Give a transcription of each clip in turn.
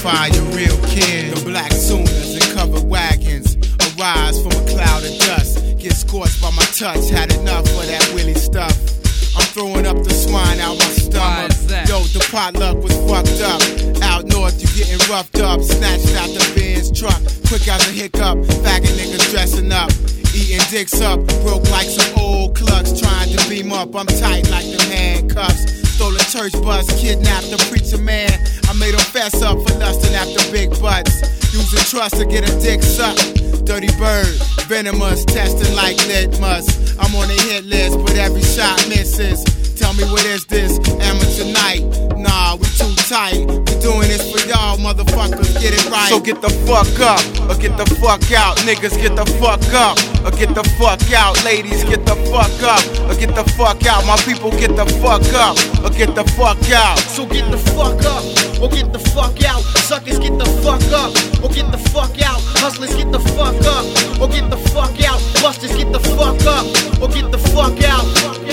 Inspire real kids. The black Sooners and covered wagons arise from a cloud of dust. Get scorched by my touch. Had enough of that Willie stuff. I'm throwing up the swine out my stomach. Yo, the potluck was fucked up. Out north, you getting roughed up. Snatched out the Benz truck. Quick as a hiccup. Faggot niggas dressing up. Eating dicks up. Broke like some old clucks. Trying to beam up. I'm tight like them handcuffs. Stole a church bus. Kidnapped a preacher man. I made him fess up for lusting after big butts. Using trust to get a dick sucked. Dirty bird, venomous, testing like litmus. I'm on the hit list, but every shot misses. Tell me what is this? Amateur night? Nah, we too tight. We doing this for y'all, motherfuckers. Get it right. So get the fuck up, or get the fuck out. Niggas, get the fuck up, or get the fuck out. Ladies, get the fuck up, or get the fuck out. My people, get the fuck up, or get the fuck out. So get the fuck up, or get the fuck out. Suckers, get the fuck up, or get the fuck out. Hustlers, get the fuck up, or get the fuck out. Busters, get the fuck up, or get the fuck out.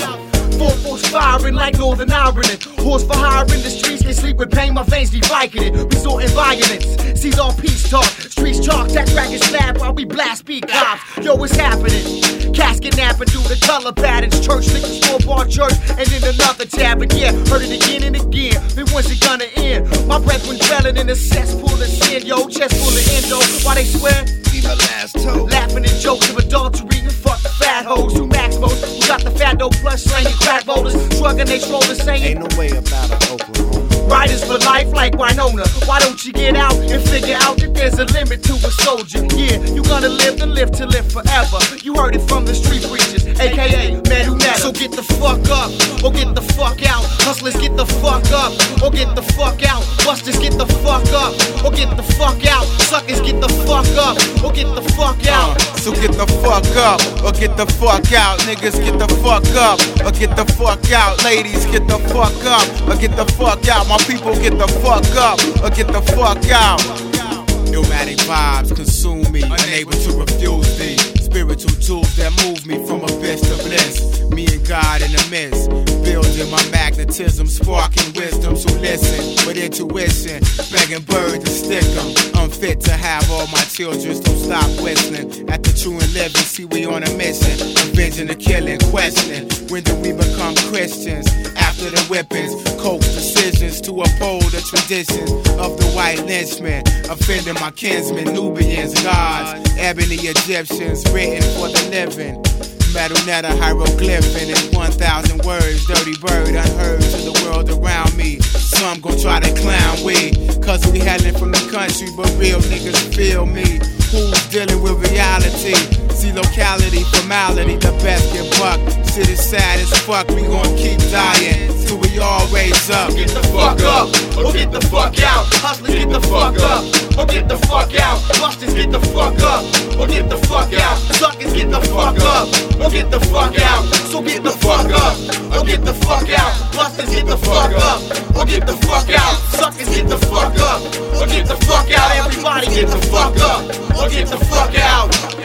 4-4 firing like Northern Ireland. Horse for hiring, the streets can sleep with pain. My veins be Viking it. Resorting violence. Sees all peace talk. Streets chalk, that crack and slab while we blast beat cops. Yo, what's happening? Casket napping through the color patterns. Church, liquor store, bar, church, and then another tavern. Yeah, heard it again and again. But when's it gonna end? My breath when dwelling in a cesspool of sin. Yo, chest full of endo. Why they swear? Be my last toe. Laughing at jokes of adultery and fuck the fat hoes. Who maximos? Who got the fat dough plus slanging crack rollers? Shrugging they strollers saying ain't no way about it, Oklahoma. Riders for life like Winona. Why don't you get out and figure out that there's a limit to a soldier? Yeah, you gonna live to live to live forever. You heard it from the street preachers, aka Metal Netta. So get the fuck up, or get the fuck out. Hustlers, get the fuck up, or get the fuck out. Busters, get the fuck up, or get the fuck out. Suckers, get the fuck up, or get the fuck out. So get the fuck up, or get the fuck out. Niggas, get the fuck up, or get the fuck out. Ladies, get the fuck up, or get the fuck out. My people, get the fuck up, or get the fuck out. Pneumatic vibes consume me, unable to refuse thee. Spiritual tools that move me from abyss to bliss. Me and God in the midst, building my magnetism, sparking wisdom to listen with intuition, begging bird to stick 'em. Unfit to have all my children, so stop whistling. At the true and living, see we on a mission, avenging the killing, questioning when do we become Christians? After the whippings, coax decisions to uphold the traditions of the white lynchman, offending my kinsmen, Nubians, gods, ebony Egyptians, written for the living. Metal Netta hieroglyphing in 1,000 words. Dirty bird unheard to the world around me. Some gon' try to clown we, cause we hailing from the country, but real niggas feel me. Who's dealing with reality? See locality, formality, the best get buck. Shit is sad as fuck, we gon' keep dying till we all raise up. Get the fuck up, or get the fuck out. Hustlers, get the fuck up, or get the fuck out. Busters, get the fuck up, or get the fuck out. Suckers, get the fuck up, or get the fuck out. So get the fuck up, or get the fuck out. Busters, get the fuck up, or get the fuck out. Suckers, get the fuck up, or get the fuck out. Everybody get the fuck up, or get the fuck out.